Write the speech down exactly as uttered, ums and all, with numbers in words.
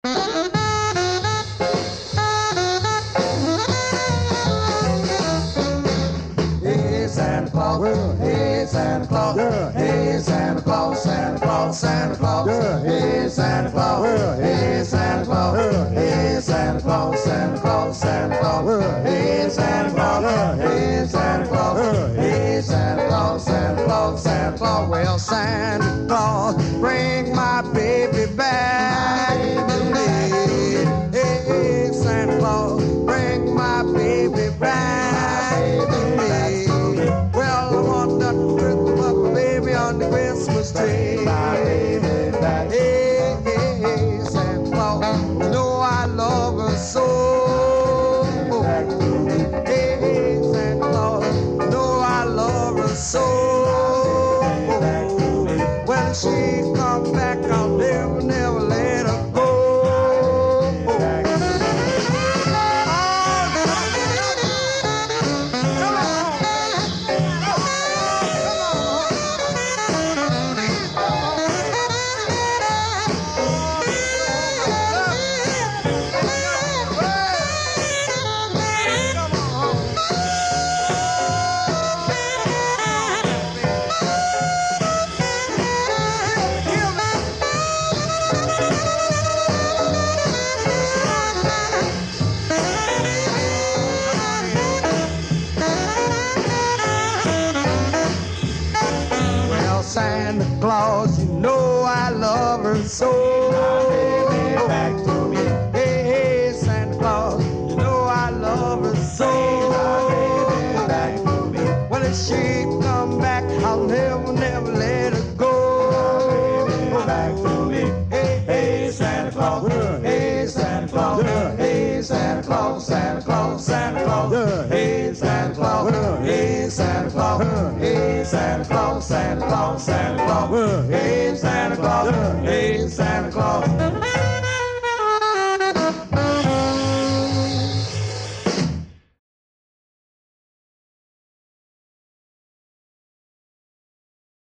Hey Santa Claus, well, hey Santa Claus, yeah. Hey Santa Claus, Santa Claus, Santa Claus, yeah. Hey Santa Claus, well, hey Santa Claus, yeah. Hey Santa Claus, Santa Claus, Santa Claus, well, hey Santa Claus, yeah. Hey Santa Claus, yeah. Hey Santa Claus, Santa Claus, Santa Claus, well Santa Claus, bring my baby back to me. Hey, hey Santa Claus, bring my baby back to me. Well, I want that Christmas baby on the Christmas tree. My baby back. Hey, hey, hey, Santa Claus, you know I love her so. Hey, hey, Santa Claus, you know I love her so. When she come back, I'll never, never let her go. Santa Claus, you know I love her so. My baby back to me. Hey, hey, Santa Claus, you know I love her so. My baby back to me. Well, if she come back, I'll never, never let her go. My baby back to me. Hey, hey, Santa Claus, hey, Santa Claus, hey, Santa Claus, Santa Claus, Santa Claus, hey, Santa Claus, hey, Santa Claus, hey, Santa Claus, Santa Claus, Santa Claus, hey, Santa